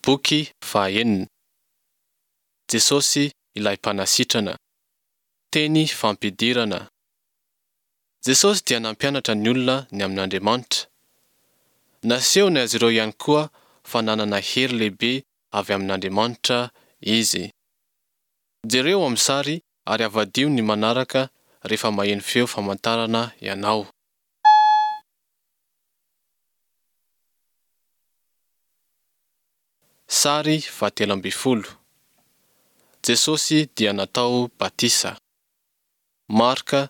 Boky fahaenina. Jesosy ilay mpanasitrana. Teny fampidirana. Jesosy dia nampianatra ny olona ny amin'Andriamanitra. Nasehony azy ireo ihany koa fa nanana hery lehibe avy amin'Andriamanitra izy. Jereo amin'ny sary ary avadio ny manaraka rehefa maheno feo famantarana ianao. Sary 17. Jesosy dia natao batisa. Marka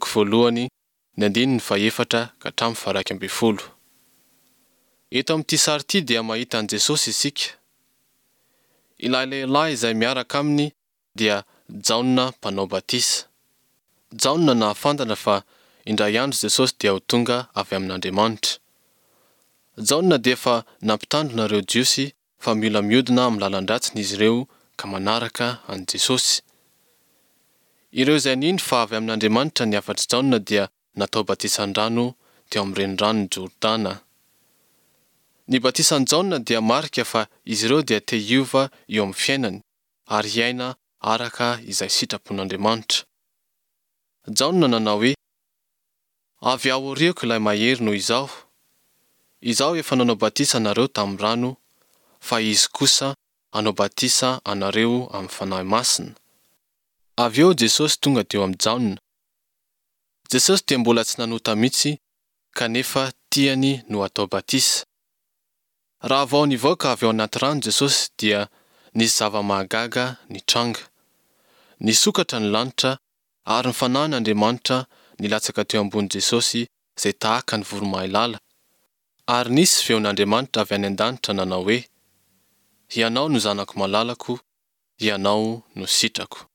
1:1-4 Eto amin'ity sary ity dia mahita an Jesosy isika. Ilay lehilahy izay miaraka aminy dia Jaona mpanao batisa. Jaona nahafantatra fa indray andro Jesosy dia ho tonga avy amin'Andriamanitra. Jaona dia efa nampitandrina ireo Jiosy fa mila mihodina amin'ny lalan-dratsiny izy ireo ka manaraka an Jesosy. Ireo izay niny fa avy amin'Andriamanitra ny afa-tsy Jaona dia natao batisan-drano teo amin'ny renirano Jordana. Ny batisan Jaona dia marika fa izy ireo dia te hiova eo amin'ny fiainany ary hiaina araka izay sitrapon'Andriamanitra. Jaona nanao hoe, avy aho aoriako ilay mahery noho izaho. Izaho efa nanao batisa anareo tamin'ny rano, fa izy kosa hanao batisa anareo amin'ny fanahy masina. Avy eo Jesosy tonga teo amin'ny Jaona. Jesosy dia mbola tsy nanota mihitsy, kanefa tiany no atao batisa. Raha vao nivoaka avy ao anaty rano Jesosy dia nisy zava-mahagaga nitranga. Nisokatra ny lanitra ary ny fanahin'Andriamanitra nilatsaka teo ambony Jesosy izay tahaka ny voromailala. Ary nisy feon'Andriamanitra avy any an-danitra nanao hoe, ianao no zanako malalako, ianao no sitrako.